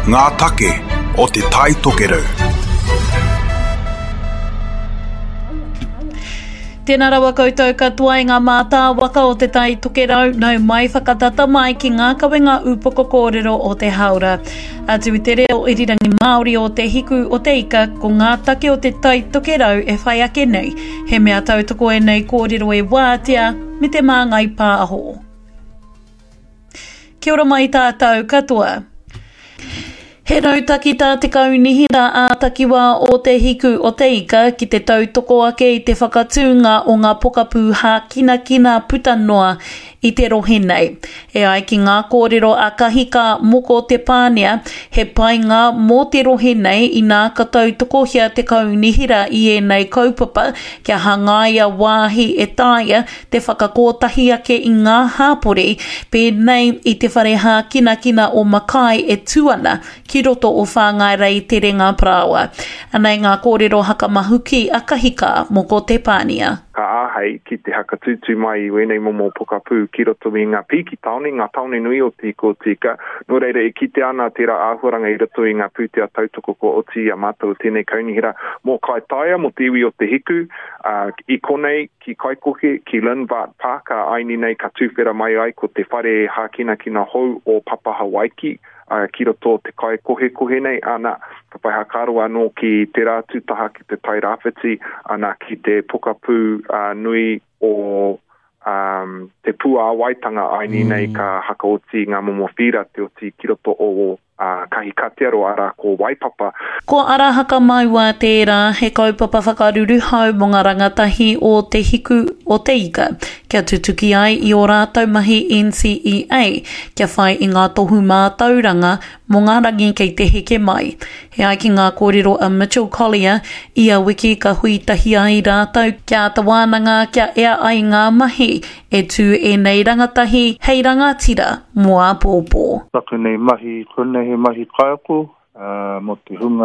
ngā take o te tai tokerau. Tēnā rawa koutou katoa i ngā mātā waka o te tai tokerau, nau mai whakatata mai ki ngā kawenga upoko kōrero o te haura. Atu i te reo irirangi Māori o te hiku o te ika, ko ngā take o te tai tokerau e whai ake nei, he mea tautoko e nei kōrero e wātia, me te māngai pā aho. Kia ora mai tātou katoa. He rautaki tā te kaunihira ātakiwa o te hiku o te ika ki te tautoko ake i te whakatūnga o ngā pokapū hākina puta noa i te rohe nei. E ai ki ngā kōrero a kahika moko te pānea, he painga mō te rohe nei i ngā katautoko hia te kaunihira i e nei kaupapa kia hangaia wāhi e tāia te whakakotahi ake i ngā hāpori, pēnei i te whare hākina o Makai e tuana ki roto o whāngai rei te renga prawa. Anei ngā kōrero hakamahuki a kahika moko te pānea. Ka āhei ki te hakatutu mai i wenei momo pokapū ki roto i ngā piki taone, ngā taone nui o tiko tika. Nō reira e kite ana te ra āhuaranga i roto i ngā pūtea tautoko ko oti a mātou tēnei kaunihira mō kai taia mo te iwi o te hiku, i konei ki kaikohe ki Linbart Park, aini nei ka tūwhera mai ai ko te whare hākina hou o Papa Hawaiki, ki roto te kai kohe nei ana ka pai hakaru anō ki te rā tūtaha ki te tai rāwhiti ana ki te pokapū nui o te pua waitanga aini nei ka hakaoti ngā momo whira te oti ki roto o kahi katiaro ara ko waipapa. Ko ara haka mai wā tērā, he kaupapa whakaruru hau mo ngā rangatahi o te hiku o te ika. Kia tutuki ai i o rātou mahi NCEA, kia whai i ngā tohu mātauranga mo ngā rangi kei te heke mai. He ai ki ngā kōrero a Mitchell Collier, ia wiki ka huitahi ai rātou kia tawānanga kia ea ai ngā mahi, e tū e nei rangatahi hei rangatira mo a pōpō. Taku nei mahi, konei he mahi kaiako, mo te hunga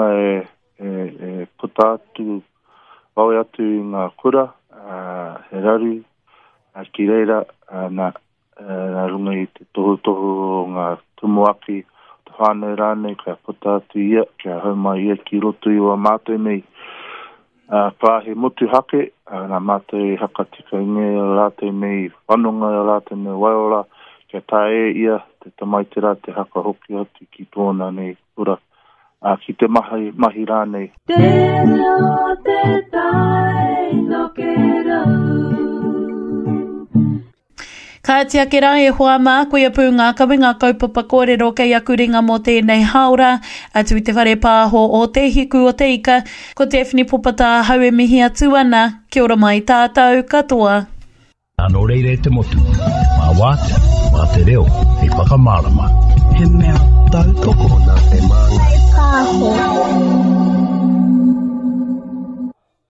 e puta atu, wau atu i ngā kura, he raru, ki reira, nā runga i te tohu o ngā tumuaki, te whānau rānei, kia puta atu ia, kia hauma ia ki roto i wa mātou nei, whāhe motu hake, nā mātou i hakatika nge o rātou nei, whanonga o rātou nei waiora, kia tae ia, te tamaitera, te haka hoki atu ki tōna nei ura, ki te mahi rānei. Te reo te tai no ke rau. Ka tia ke rai e hoa mā, koe a pū ngā kawenga kaupapa kōrero kei akuringa mō tēnei haura, atu i te whare pāho o te hiku o te ika, ko Daphne Popata hau e mihi atu ana, kia ora mai tātou katoa. Anō reire te motu, mā wāte, mā te reo, he whakamārama. He mea tautoko.